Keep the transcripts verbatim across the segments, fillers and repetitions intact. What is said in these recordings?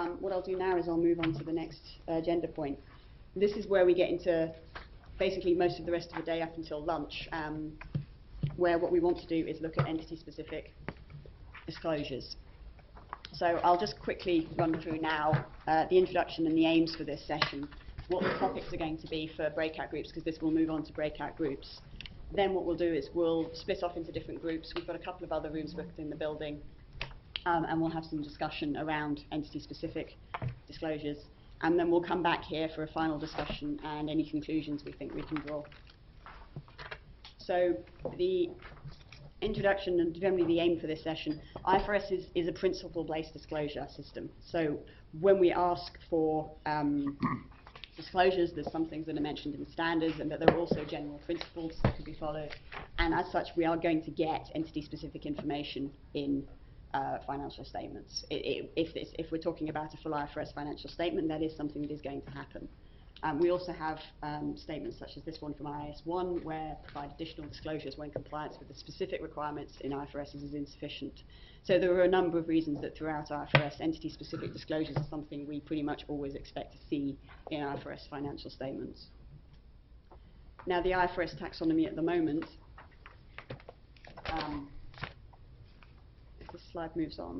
um, what I'll do now is I'll move on to the next uh, agenda point. This is where we get into basically most of the rest of the day up until lunch, um, where what we want to do is look at entity-specific disclosures. So I'll just quickly run through now uh, the introduction and the aims for this session, what the topics are going to be for breakout groups, because this will move on to breakout groups. Then what we'll do is we'll split off into different groups. We've got a couple of other rooms booked in the building, um, and we'll have some discussion around entity-specific disclosures. And then we'll come back here for a final discussion and any conclusions we think we can draw. So the introduction and generally the aim for this session, I F R S is, is a principle-based disclosure system. So when we ask for um, disclosures, there's some things that are mentioned in the standards, and that there are also general principles that can be followed. And as such, we are going to get entity-specific information in uh, financial statements. It, it, if, this, if we're talking about a full I F R S financial statement, that is something that is going to happen. Um, we also have um, statements such as this one from I A S one, where provide additional disclosures when compliance with the specific requirements in I F R S is insufficient. So there are a number of reasons that throughout I F R S, entity-specific disclosures are something we pretty much always expect to see in I F R S financial statements. Now, the I F R S taxonomy at the moment, um, if this slide moves on.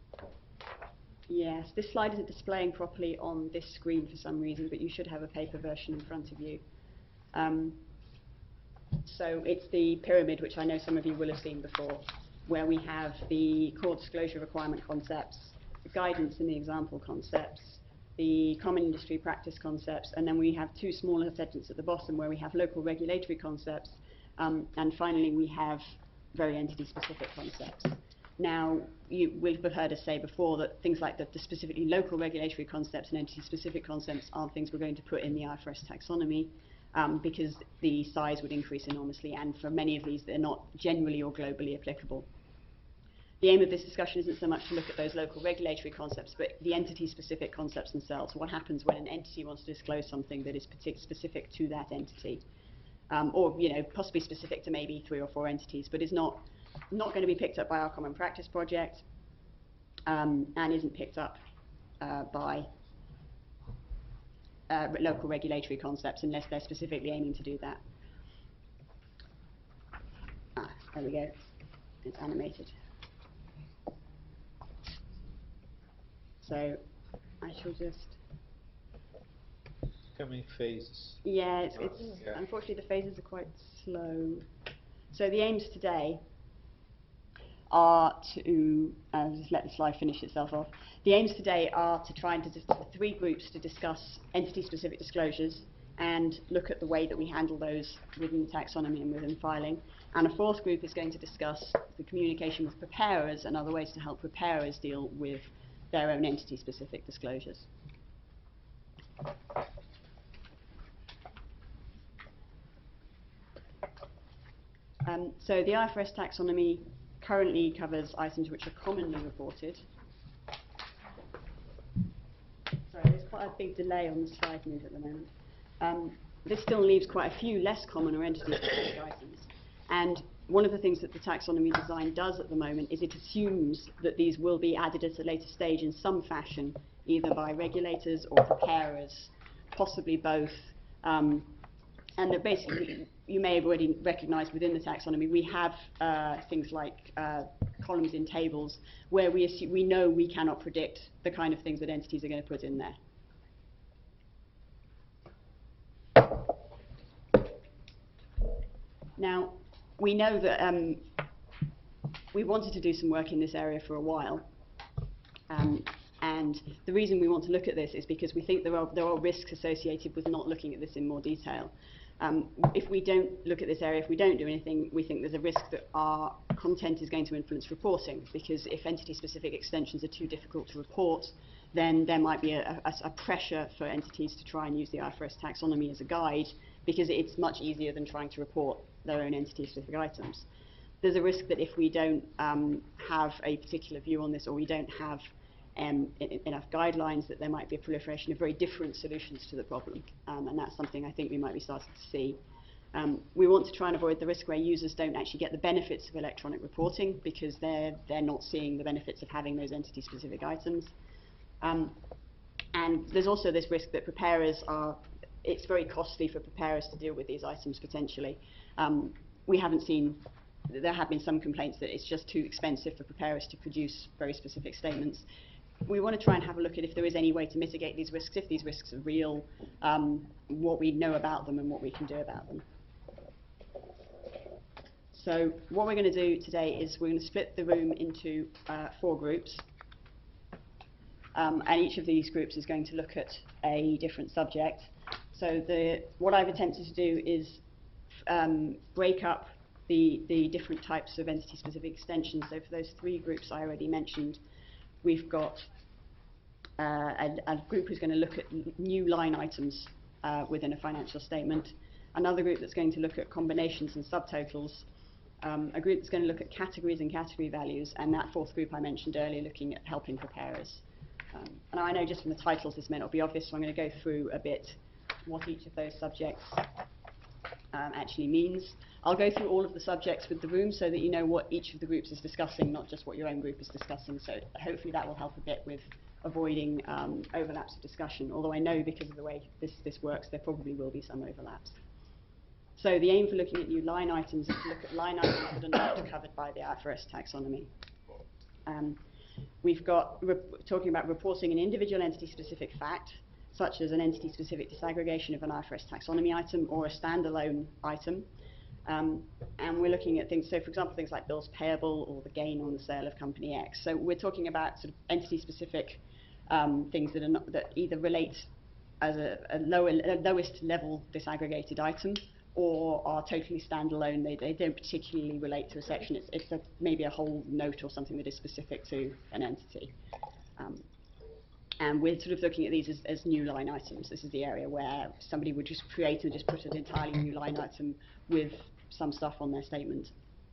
Yes, this slide isn't displaying properly on this screen for some reason, but you should have a paper version in front of you. Um, so it's the pyramid, which I know some of you will have seen before, where we have the core disclosure requirement concepts, the guidance and the example concepts, the common industry practice concepts, and then we have two smaller segments at the bottom where we have local regulatory concepts, um, and finally we have very entity-specific concepts. Now, you will have heard us say before that things like the, the specifically local regulatory concepts and entity-specific concepts aren't things we're going to put in the I F R S taxonomy, um, because the size would increase enormously, and for many of these, they're not generally or globally applicable. The aim of this discussion isn't so much to look at those local regulatory concepts, but the entity-specific concepts themselves. What happens when an entity wants to disclose something that is specific to that entity, um, or you know, possibly specific to maybe three or four entities, but is not not going to be picked up by our common practice project, um, and isn't picked up uh, by uh, local regulatory concepts unless they're specifically aiming to do that. Ah, there we go. It's animated. So I shall just... Coming phases. Yeah, it's, it's Oh, yeah. Unfortunately the phases are quite slow. So the aims today are to, uh, just let the slide finish itself off. The aims today are to try and to three groups to discuss entity-specific disclosures and look at the way that we handle those within the taxonomy and within filing. And a fourth group is going to discuss the communication with preparers and other ways to help preparers deal with their own entity-specific disclosures. Um, so the I F R S taxonomy currently covers items which are commonly reported. Sorry, there's quite a big delay on the slide move at the moment. Um, this still leaves quite a few less common or entity-specific items. And one of the things that the taxonomy design does at the moment is it assumes that these will be added at a later stage in some fashion, either by regulators or preparers, possibly both. Um, and that basically, you may have already recognized within the taxonomy, we have uh, things like uh, columns in tables where we, assume, we know we cannot predict the kind of things that entities are going to put in there. Now, we know that um, we wanted to do some work in this area for a while. Um, and the reason we want to look at this is because we think there are, there are risks associated with not looking at this in more detail. Um, if we don't look at this area, if we don't do anything, we think there's a risk that our content is going to influence reporting, because if entity-specific extensions are too difficult to report, then there might be a, a, a pressure for entities to try and use the I F R S taxonomy as a guide, because it's much easier than trying to report their own entity-specific items. There's a risk that if we don't um, have a particular view on this, or we don't have um, in, enough guidelines, that there might be a proliferation of very different solutions to the problem. Um, and that's something I think we might be starting to see. Um, we want to try and avoid the risk where users don't actually get the benefits of electronic reporting because they're, they're not seeing the benefits of having those entity-specific items. Um, and there's also this risk that preparers are, it's very costly for preparers to deal with these items potentially. Um, we haven't seen, there have been some complaints that it's just too expensive for preparers to produce very specific statements. We want to try and have a look at if there is any way to mitigate these risks, if these risks are real, um, what we know about them and what we can do about them. So what we're going to do today is we're going to split the room into uh, four groups. Um, and each of these groups is going to look at a different subject. So the, what I've attempted to do is um, break up the, the different types of entity-specific extensions. So for those three groups I already mentioned, we've got uh, a, a group who's going to look at new line items uh, within a financial statement, another group that's going to look at combinations and subtotals, um, a group that's going to look at categories and category values, and that fourth group I mentioned earlier looking at helping preparers. Um, and I know just from the titles this may not be obvious, so I'm going to go through a bit what each of those subjects um, actually means. I'll go through all of the subjects with the room so that you know what each of the groups is discussing, not just what your own group is discussing. So hopefully that will help a bit with avoiding um, overlaps of discussion, although I know because of the way this, this works, there probably will be some overlaps. So the aim for looking at new line items is to look at line items that are not covered by the I F R S taxonomy. Um, We've got, talking about reporting an individual entity-specific fact, such as an entity-specific disaggregation of an I F R S taxonomy item or a standalone item. Um, and we're looking at things, so for example, things like bills payable or the gain on the sale of company X. So we're talking about sort of entity-specific um, things that, are not, that either relate as a, a, lower, a lowest level disaggregated item or are totally standalone. They, they don't particularly relate to a section. It's, it's a, maybe a whole note or something that is specific to an entity. Um, and we're sort of looking at these as, as new line items. This is the area where somebody would just create and just put an entirely new line item with some stuff on their statement.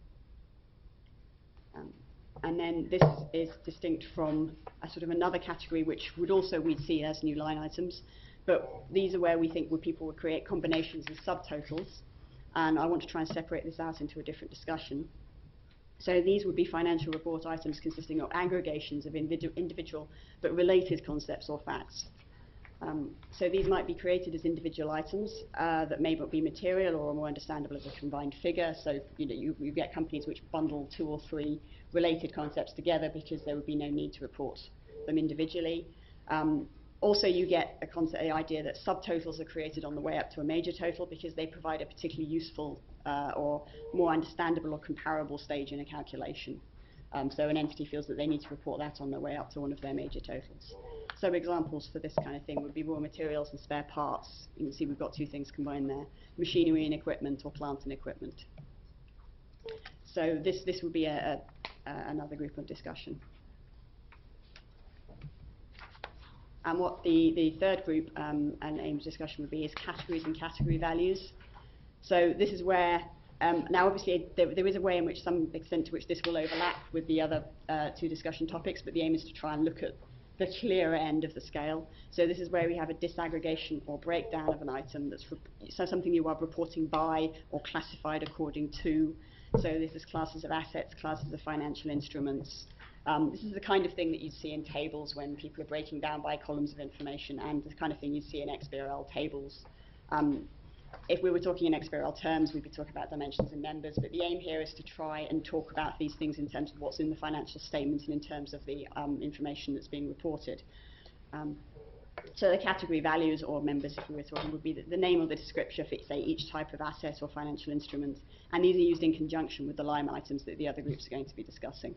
Um, and then this is distinct from a sort of another category which would also we'd see as new line items. But these are where we think where people would create combinations and subtotals, and I want to try and separate this out into a different discussion. So these would be financial report items consisting of aggregations of individu individual but related concepts or facts. Um, so these might be created as individual items uh, that may not be material or more understandable as a combined figure. So you know you, you get companies which bundle two or three related concepts together because there would be no need to report them individually. Um, Also, you get a concept, the idea that subtotals are created on the way up to a major total because they provide a particularly useful uh, or more understandable or comparable stage in a calculation. Um, so an entity feels that they need to report that on their way up to one of their major totals. So examples for this kind of thing would be raw materials and spare parts. You can see we've got two things combined there, machinery and equipment or plant and equipment. So this, this would be a, a, a, another group of discussion. And what the, the third group um, and aim of discussion would be is categories and category values. So this is where, um, now obviously there, there is a way in which some extent to which this will overlap with the other uh, two discussion topics, but the aim is to try and look at the clearer end of the scale. So this is where we have a disaggregation or breakdown of an item that's so something you are reporting by or classified according to. So this is classes of assets, classes of financial instruments. Um, this is the kind of thing that you'd see in tables when people are breaking down by columns of information, and the kind of thing you'd see in X B R L tables. Um, if we were talking in X B R L terms, we'd be talking about dimensions and members, but the aim here is to try and talk about these things in terms of what's in the financial statement and in terms of the um, information that's being reported. Um, so the category values or members, if we were talking, would be the, the name of the descriptor for, say, each type of asset or financial instrument, and these are used in conjunction with the line items that the other groups are going to be discussing.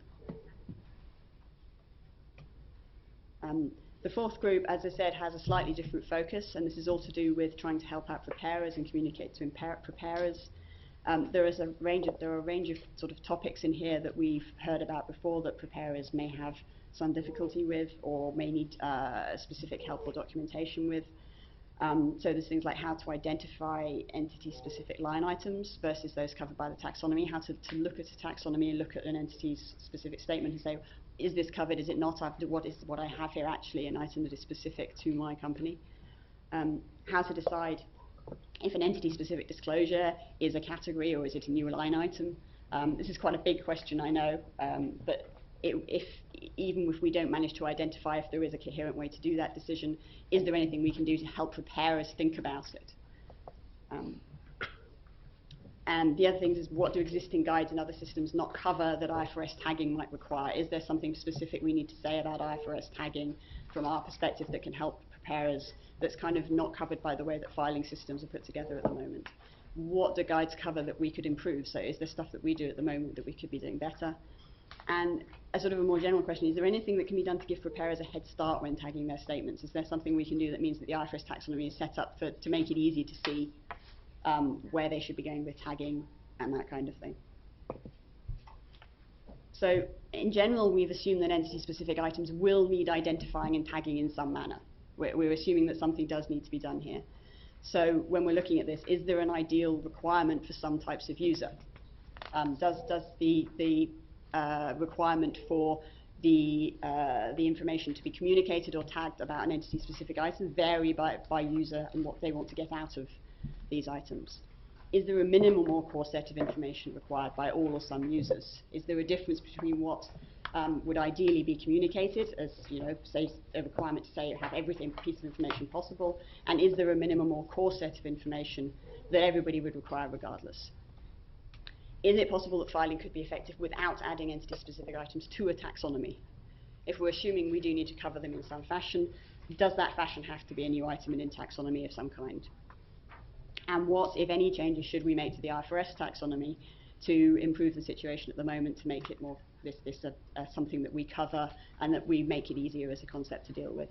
Um, the fourth group, as I said, has a slightly different focus, and this is all to do with trying to help out preparers and communicate to preparers. Um, there is a range of there are a range of sort of topics in here that we've heard about before that preparers may have some difficulty with or may need uh, specific help or documentation with. Um, so there's things like how to identify entity-specific line items versus those covered by the taxonomy, how to, to look at a taxonomy and look at an entity's specific statement and say, is this covered, is it not, I've, what is what I have here actually an item that is specific to my company? Um, how to decide if an entity-specific disclosure is a category or is it a new line item? Um, this is quite a big question, I know, um, but it, if even if we don't manage to identify if there is a coherent way to do that decision, is there anything we can do to help preparers think about it? Um, and the other thing is, what do existing guides and other systems not cover that I F R S tagging might require? Is there something specific we need to say about I F R S tagging from our perspective that can help preparers that's kind of not covered by the way that filing systems are put together at the moment? What do guides cover that we could improve? So is there stuff that we do at the moment that we could be doing better? And a sort of a more general question, is there anything that can be done to give preparers a head start when tagging their statements? Is there something we can do that means that the I F R S taxonomy is set up for, to make it easy to see um, where they should be going with tagging and that kind of thing? So in general, we've assumed that entity-specific items will need identifying and tagging in some manner. We're, we're assuming that something does need to be done here. So when we're looking at this, is there an ideal requirement for some types of user? Um, does does the, the uh, requirement for the, uh, the information to be communicated or tagged about an entity-specific item vary by, by user and what they want to get out of these items? Is there a minimum or core set of information required by all or some users? Is there a difference between what Um, would ideally be communicated as, you know, say a requirement to say you have every piece of information possible, and is there a minimum or core set of information that everybody would require regardless? Is it possible that filing could be effective without adding entity-specific items to a taxonomy? If we're assuming we do need to cover them in some fashion, does that fashion have to be a new item in taxonomy of some kind? And what, if any, changes should we make to the I F R S taxonomy to improve the situation at the moment, to make it more this, this uh, uh, something that we cover and that we make it easier as a concept to deal with?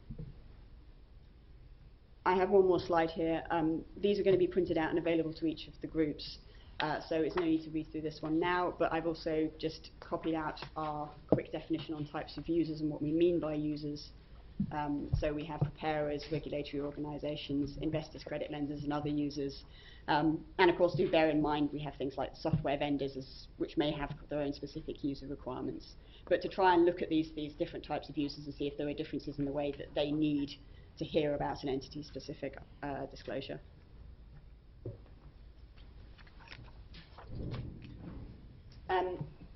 I have one more slide here. Um, these are going to be printed out and available to each of the groups, uh, so it's no need to read through this one now, but I've also just copied out our quick definition on types of users and what we mean by users. Um, so we have preparers, regulatory organisations, investors, credit lenders, and other users. Um, and of course, do bear in mind we have things like software vendors, as, which may have their own specific user requirements. But to try and look at these, these different types of users and see if there are differences in the way that they need to hear about an entity-specific uh, disclosure. Um,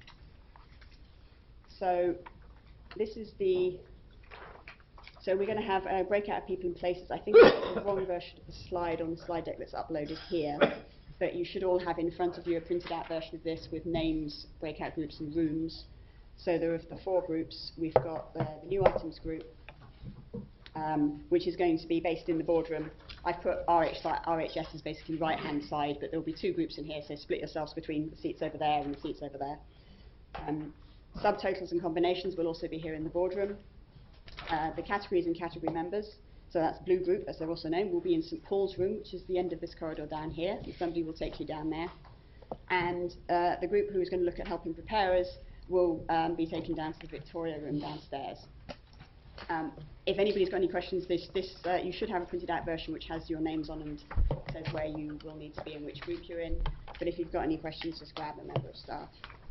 so this is the... So we're going to have a breakout of people and places. I think that's the wrong version of the slide on the slide deck that's uploaded here. But you should all have in front of you a printed out version of this with names, breakout groups, and rooms. So there are the four groups. We've got uh, the new items group, um, which is going to be based in the boardroom. I've put R H, R H S as basically right-hand side, but there will be two groups in here, so split yourselves between the seats over there and the seats over there. Um, subtotals and combinations will also be here in the boardroom. Uh, the categories and category members, so that's Blue Group, as they're also known, will be in St Paul's room, which is the end of this corridor down here, and somebody will take you down there. And uh, the group who is going to look at helping preparers will um, be taken down to the Victoria room downstairs. Um, if anybody's got any questions, this, this uh, you should have a printed out version which has your names on and says where you will need to be and which group you're in. But if you've got any questions, just grab a member of staff.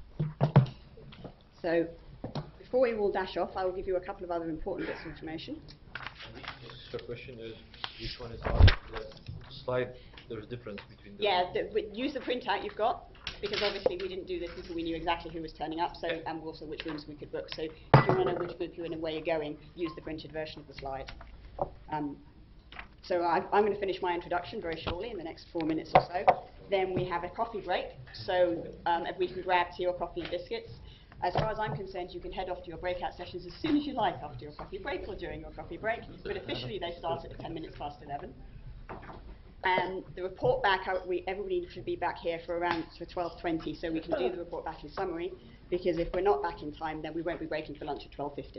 So, before we all dash off, I will give you a couple of other important bits of information. The question is, which one is hard? The slide, there's a difference between the... Yeah, the, use the printout you've got, because obviously we didn't do this until we knew exactly who was turning up, so and also which rooms we could book. So if you want to know which group you're in and where you're going, use the printed version of the slide. Um, so I, I'm going to finish my introduction very shortly, in the next four minutes or so. Then we have a coffee break, so um, if we can grab tea or coffee and biscuits. As far as I'm concerned, you can head off to your breakout sessions as soon as you like after your coffee break or during your coffee break, but officially they start at ten minutes past eleven. And the report back, we, everybody should be back here for around for twelve twenty, so we can do the report back in summary, because if we're not back in time, then we won't be breaking for lunch at twelve fifty.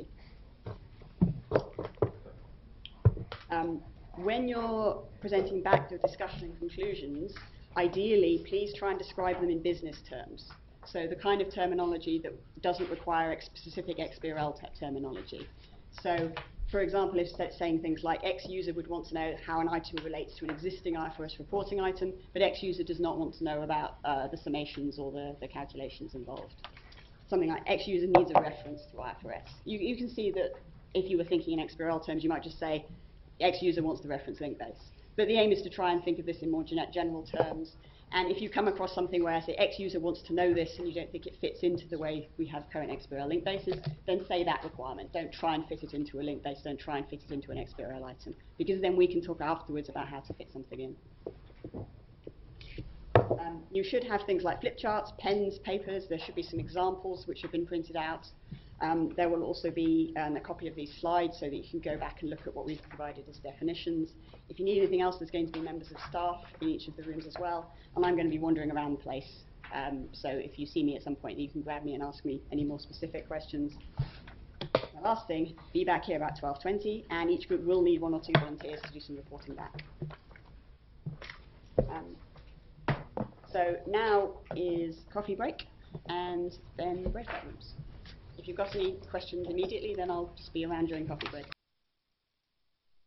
Um, when you're presenting back the discussion and conclusions, ideally, please try and describe them in business terms. So the kind of terminology that doesn't require ex specific X B R L terminology. So, for example, if it's saying things like X user would want to know how an item relates to an existing I F R S reporting item, but X user does not want to know about uh, the summations or the, the calculations involved. Something like X user needs a reference to I F R S. You, you can see that if you were thinking in X B R L terms, you might just say X user wants the reference link base. But the aim is to try and think of this in more gen general terms And if you come across something where, say, X user wants to know this and you don't think it fits into the way we have current X B R L link bases, then say that requirement. Don't try and fit it into a link base, don't try and fit it into an X B R L item, because then we can talk afterwards about how to fit something in. Um, you should have things like flip charts, pens, papers. There should be some examples which have been printed out. Um, there will also be um, a copy of these slides so that you can go back and look at what we've provided as definitions. If you need anything else, there's going to be members of staff in each of the rooms as well, and I'm going to be wandering around the place. Um, so if you see me at some point, you can grab me and ask me any more specific questions. The last thing, be back here about twelve twenty, and each group will need one or two volunteers to do some reporting back. Um, so now is coffee break, and then breakout rooms. If you've got any questions immediately, then I'll just be around during coffee break.